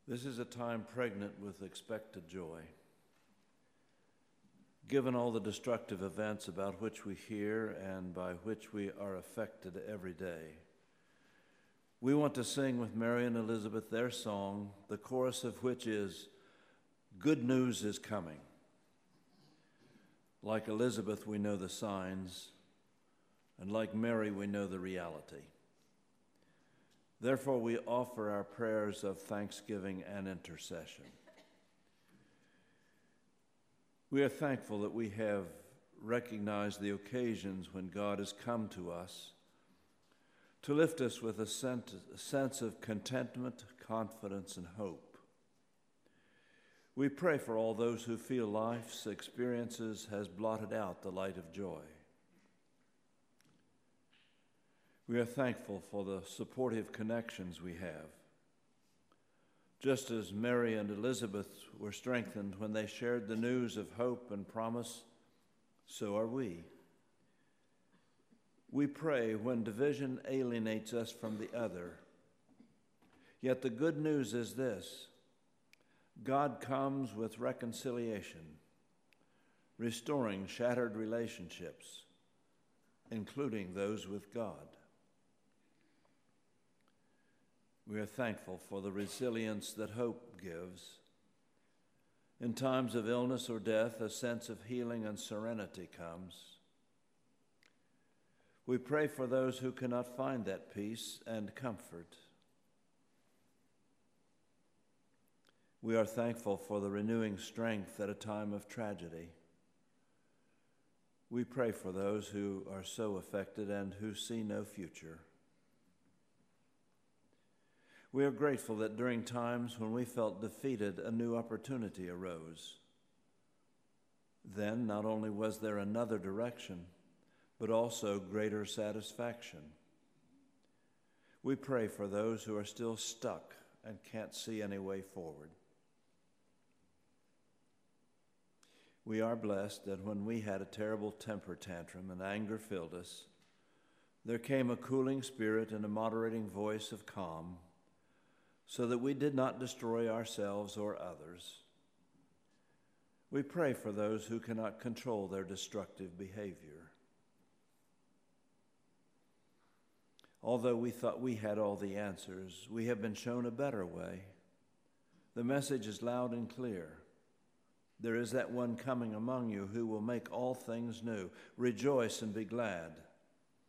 This is a time pregnant with expected joy. Given all the destructive events about which we hear and by which we are affected every day, we want to sing with Mary and Elizabeth their song, the chorus of which is, "Good news is coming." Like Elizabeth, we know the signs, and like Mary, we know the reality. Therefore, we offer our prayers of thanksgiving and intercession. We are thankful that we have recognized the occasions when God has come to us to lift us with a sense of contentment, confidence, and hope. We pray for all those who feel life's experiences has blotted out the light of joy. We are thankful for the supportive connections we have. Just as Mary and Elizabeth were strengthened when they shared the news of hope and promise, so are we. We pray when division alienates us from the other. Yet the good news is this: God comes with reconciliation, restoring shattered relationships, including those with God. We are thankful for the resilience that hope gives. In times of illness or death, a sense of healing and serenity comes. We pray for those who cannot find that peace and comfort. We are thankful for the renewing strength at a time of tragedy. We pray for those who are so affected and who see no future. We are grateful that during times when we felt defeated, a new opportunity arose. Then not only was there another direction, but also greater satisfaction. We pray for those who are still stuck and can't see any way forward. We are blessed that when we had a terrible temper tantrum and anger filled us, there came a cooling spirit and a moderating voice of calm, so that we did not destroy ourselves or others. We pray for those who cannot control their destructive behavior. Although we thought we had all the answers, we have been shown a better way. The message is loud and clear. There is that one coming among you who will make all things new. Rejoice and be glad.